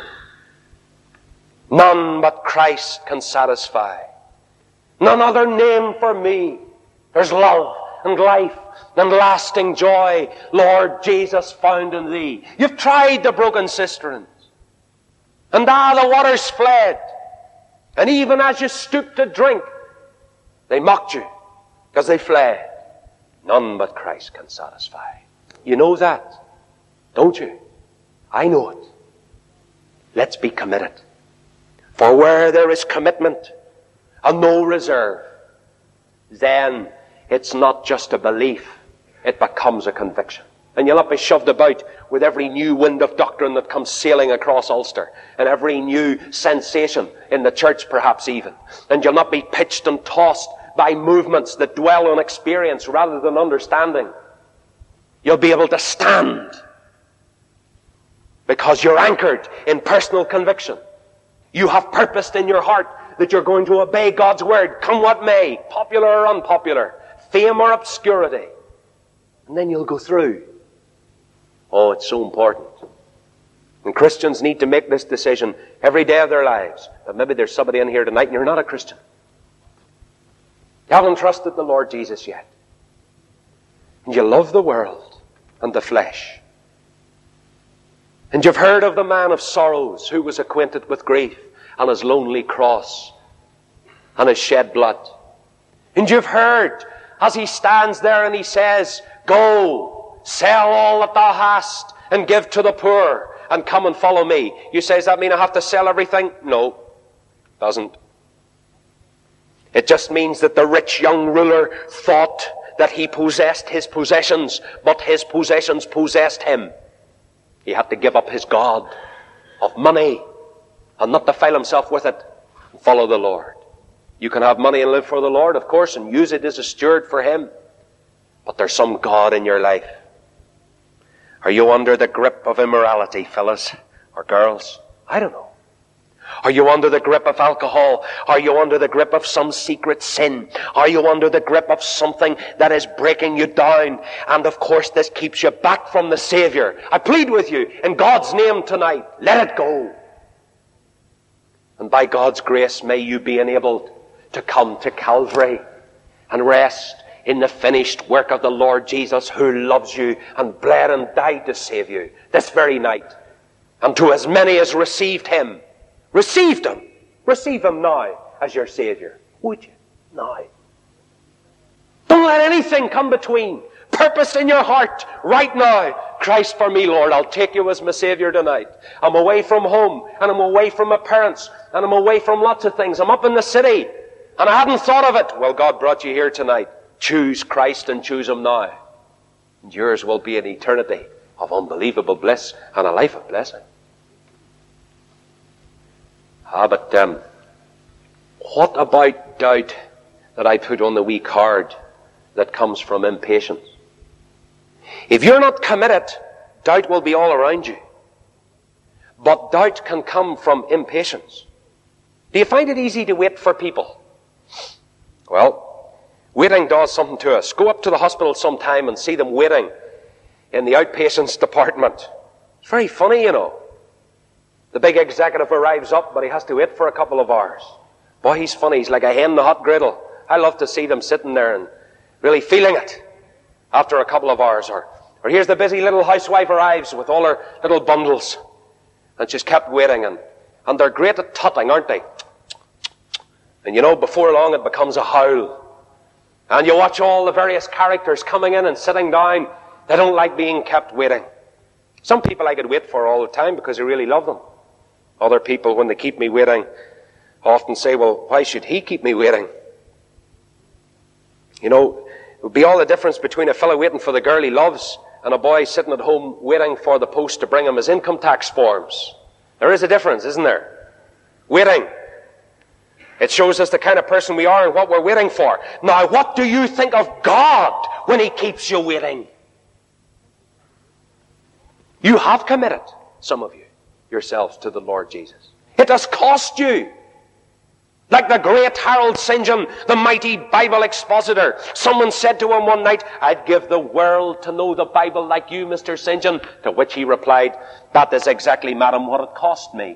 None but Christ can satisfy. None other name for me. There's love and life and lasting joy, Lord Jesus, found in Thee. You've tried the broken cisterns, and the waters fled. And even as you stooped to drink, they mocked you because they fled. None but Christ can satisfy. You know that, don't you? I know it. Let's be committed. For where there is commitment, and no reserve, then it's not just a belief, it becomes a conviction. And you'll not be shoved about with every new wind of doctrine that comes sailing across Ulster, and every new sensation in the church perhaps even. And you'll not be pitched and tossed by movements that dwell on experience rather than understanding. You'll be able to stand because you're anchored in personal conviction. You have purposed in your heart that you're going to obey God's word, come what may, popular or unpopular, fame or obscurity. And then you'll go through. Oh, it's so important. And Christians need to make this decision every day of their lives. But maybe there's somebody in here tonight and you're not a Christian. You haven't trusted the Lord Jesus yet. And you love the world and the flesh. And you've heard of the man of sorrows who was acquainted with grief and his lonely cross and his shed blood. And you've heard as he stands there and he says, go, sell all that thou hast and give to the poor and come and follow me. You say, does that mean I have to sell everything? No, it doesn't. It just means that the rich young ruler thought that he possessed his possessions, but his possessions possessed him. He had to give up his God of money and not defile himself with it and follow the Lord. You can have money and live for the Lord, of course, and use it as a steward for Him. But there's some God in your life. Are you under the grip of immorality, fellas or girls? I don't know. Are you under the grip of alcohol? Are you under the grip of some secret sin? Are you under the grip of something that is breaking you down? And of course this keeps you back from the Savior. I plead with you in God's name tonight, let it go. And by God's grace may you be enabled to come to Calvary and rest in the finished work of the Lord Jesus, who loves you and bled and died to save you this very night. And to as many as received Him, receive Him now as your Savior. Would you? Now. Don't let anything come between. Purpose in your heart right now. Christ for me, Lord. I'll take you as my Savior tonight. I'm away from home, and I'm away from my parents, and I'm away from lots of things. I'm up in the city, and I hadn't thought of it. Well, God brought you here tonight. Choose Christ and choose Him now. And yours will be an eternity of unbelievable bliss and a life of blessing. But what about doubt that I put on the wee card that comes from impatience? If you're not committed, doubt will be all around you. But doubt can come from impatience. Do you find it easy to wait for people? Well, waiting does something to us. Go up to the hospital sometime and see them waiting in the outpatients department. It's very funny, you know. The big executive arrives up, but he has to wait for a couple of hours. Boy, he's funny. He's like a hen in a hot griddle. I love to see them sitting there and really feeling it after a couple of hours. Or here's the busy little housewife arrives with all her little bundles. And she's kept waiting. And they're great at tutting, aren't they? And you know, before long it becomes a howl. And you watch all the various characters coming in and sitting down. They don't like being kept waiting. Some people I could wait for all the time because I really love them. Other people, when they keep me waiting, often say, well, why should he keep me waiting? You know, it would be all the difference between a fellow waiting for the girl he loves and a boy sitting at home waiting for the post to bring him his income tax forms. There is a difference, isn't there? Waiting. It shows us the kind of person we are and what we're waiting for. Now, what do you think of God when He keeps you waiting? You have committed, some of you, yourselves to the Lord Jesus. It has cost you. Like the great Harold St. John, the mighty Bible expositor. Someone said to him one night, I'd give the world to know the Bible like you, Mr. St. John. To which he replied, that is exactly, madam, what it cost me.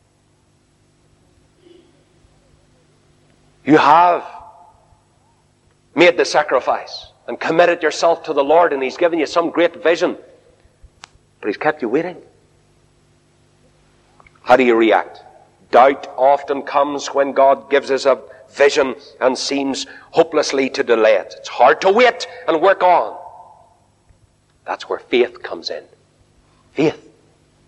You have made the sacrifice and committed yourself to the Lord, and He's given you some great vision. But He's kept you waiting. How do you react? Doubt often comes when God gives us a vision and seems hopelessly to delay it. It's hard to wait and work on. That's where faith comes in. Faith.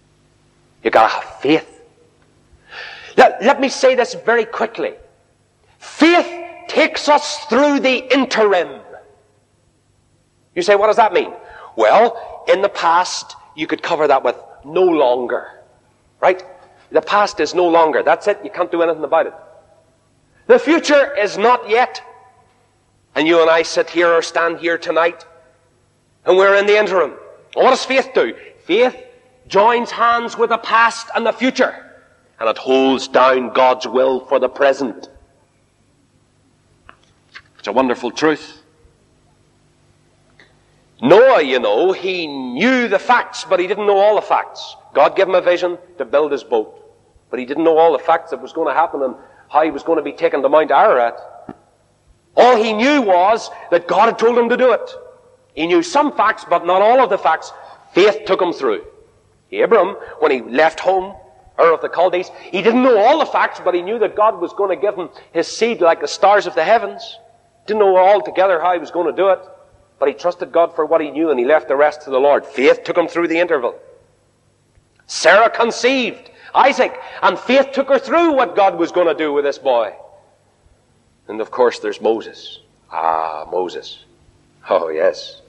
You've got to have faith. Let me say this very quickly. Faith takes us through the interim. You say, what does that mean? Well, in the past, you could cover that with no longer. Right? The past is no longer. That's it. You can't do anything about it. The future is not yet. And you and I sit here or stand here tonight, and we're in the interim. Well, what does faith do? Faith joins hands with the past and the future, and it holds down God's will for the present. It's a wonderful truth. Noah, you know, he knew the facts, but he didn't know all the facts. God gave him a vision to build his boat, but he didn't know all the facts that was going to happen and how he was going to be taken to Mount Ararat. All he knew was that God had told him to do it. He knew some facts, but not all of the facts. Faith took him through. Abram, when he left home, Ur of the Chaldees, he didn't know all the facts, but he knew that God was going to give him his seed like the stars of the heavens. Didn't know altogether how he was going to do it, but he trusted God for what he knew, and he left the rest to the Lord. Faith took him through the interval. Sarah conceived Isaac, and faith took her through what God was going to do with this boy. And of course there's Moses. Moses. Oh yes.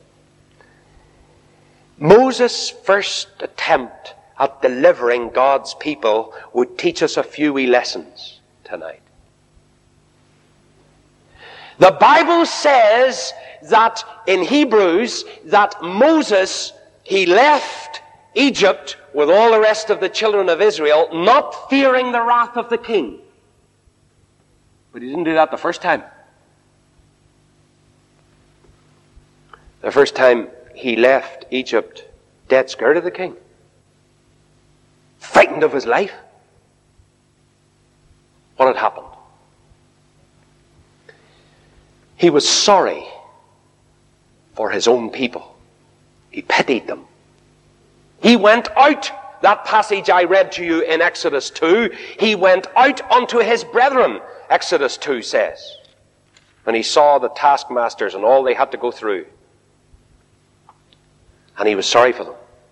Moses' first attempt at delivering God's people would teach us a few wee lessons tonight. The Bible says that in Hebrews that Moses, he left Egypt with all the rest of the children of Israel, not fearing the wrath of the king. But he didn't do that the first time. The first time he left Egypt, dead scared of the king. Frightened of his life. What had happened? He was sorry for his own people. He pitied them. He went out, that passage I read to you in Exodus 2, he went out unto his brethren, Exodus 2 says. And he saw the taskmasters and all they had to go through. And he was sorry for them.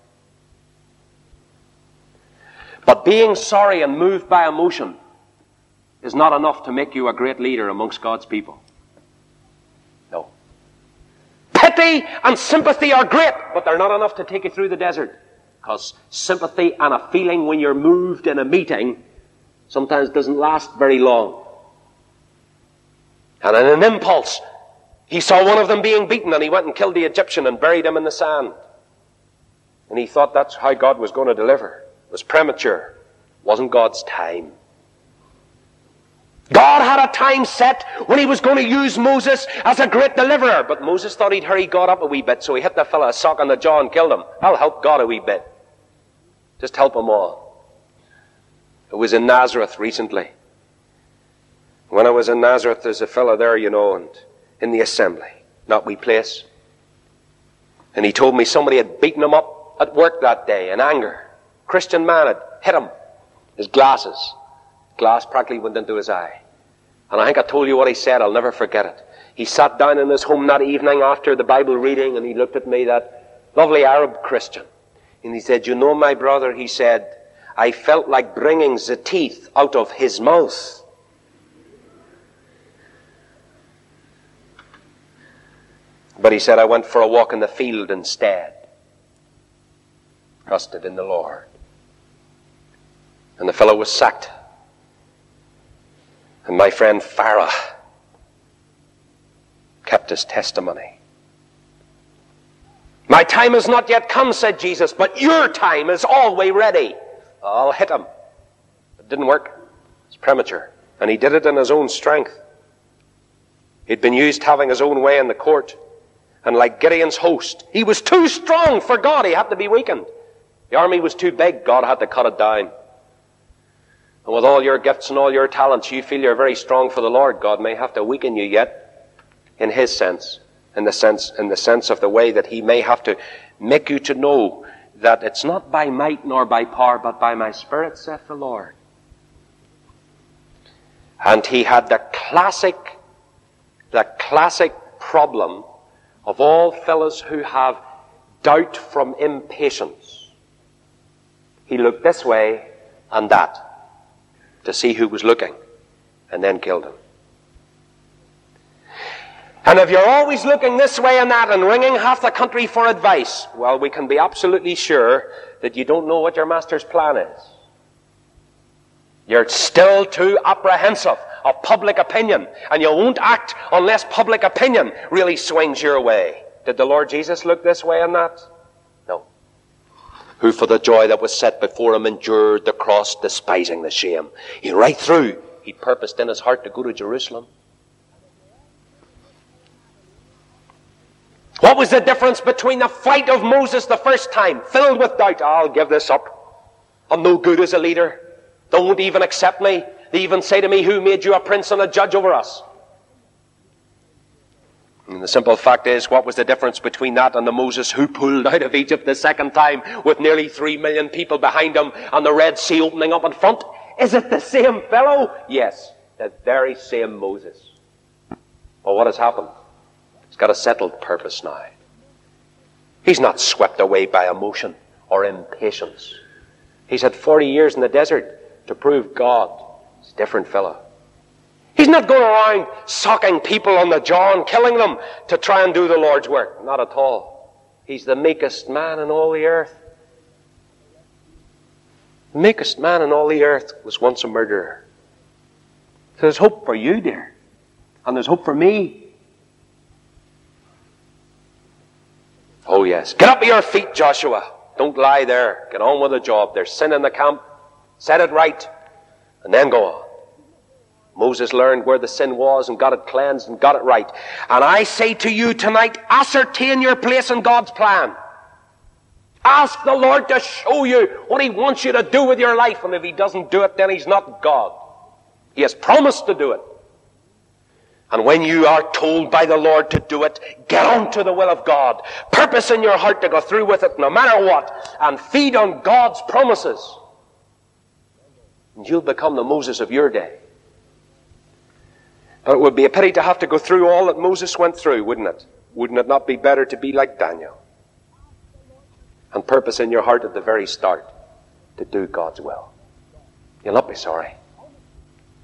But being sorry and moved by emotion is not enough to make you a great leader amongst God's people. No. Pity and sympathy are great, but they're not enough to take you through the desert. Because sympathy and a feeling when you're moved in a meeting sometimes doesn't last very long. And in an impulse, he saw one of them being beaten and he went and killed the Egyptian and buried him in the sand. And he thought that's how God was going to deliver. It was premature. It wasn't God's time. God had a time set when he was going to use Moses as a great deliverer. But Moses thought he'd hurry God up a wee bit, so he hit the fella a sock on the jaw and killed him. I'll help God a wee bit. Just help him all. It was in Nazareth recently. When I was in Nazareth, there's a fella there, you know, and in the assembly, not wee place. And he told me somebody had beaten him up at work that day in anger. Christian man had hit him. His glasses. Glass practically went into his eye. And I think I told you what he said. I'll never forget it. He sat down in his home that evening after the Bible reading and he looked at me, that lovely Arab Christian. And he said, you know, my brother, he said, I felt like bringing the teeth out of his mouth. But he said, I went for a walk in the field instead. Trusted in the Lord. And the fellow was sacked. And my friend Farah kept his testimony. My time has not yet come, said Jesus, but your time is always ready. I'll hit him. It didn't work. It's premature. And he did it in his own strength. He'd been used having his own way in the court. And like Gideon's host, he was too strong for God. He had to be weakened. The army was too big. God had to cut it down. And with all your gifts and all your talents, you feel you're very strong for the Lord. God may have to weaken you yet, in His sense, in the sense of the way that He may have to make you to know that it's not by might nor by power, but by my Spirit, saith the Lord. And he had the classic problem of all fellows who have doubt from impatience. He looked this way and that to see who was looking, and then killed him. And if you're always looking this way and that and ringing half the country for advice, well, we can be absolutely sure that you don't know what your master's plan is. You're still too apprehensive of public opinion, and you won't act unless public opinion really swings your way. Did the Lord Jesus look this way and that? No. Who for the joy that was set before him endured the cross, despising the shame. Right through, he purposed in his heart to go to Jerusalem. What was the difference between the flight of Moses the first time, filled with doubt? I'll give this up. I'm no good as a leader. They won't even accept me. They even say to me, who made you a prince and a judge over us? And the simple fact is, what was the difference between that and the Moses who pulled out of Egypt the second time with nearly 3 million people behind him and the Red Sea opening up in front? Is it the same fellow? Yes, the very same Moses. Well, what has happened? He's got a settled purpose now. He's not swept away by emotion or impatience. He's had 40 years in the desert to prove God. He's a different fellow. He's not going around socking people on the jaw and killing them to try and do the Lord's work. Not at all. He's the meekest man in all the earth. The meekest man in all the earth was once a murderer. So there's hope for you, dear. And there's hope for me. Oh yes. Get up to your feet, Joshua. Don't lie there. Get on with the job. There's sin in the camp. Set it right. And then go on. Moses learned where the sin was and got it cleansed and got it right. And I say to you tonight, ascertain your place in God's plan. Ask the Lord to show you what He wants you to do with your life. And if He doesn't do it, then He's not God. He has promised to do it. And when you are told by the Lord to do it, get on to the will of God. Purpose in your heart to go through with it no matter what. And feed on God's promises. And you'll become the Moses of your day. But it would be a pity to have to go through all that Moses went through, wouldn't it? Wouldn't it not be better to be like Daniel? And purpose in your heart at the very start to do God's will. You'll not be sorry.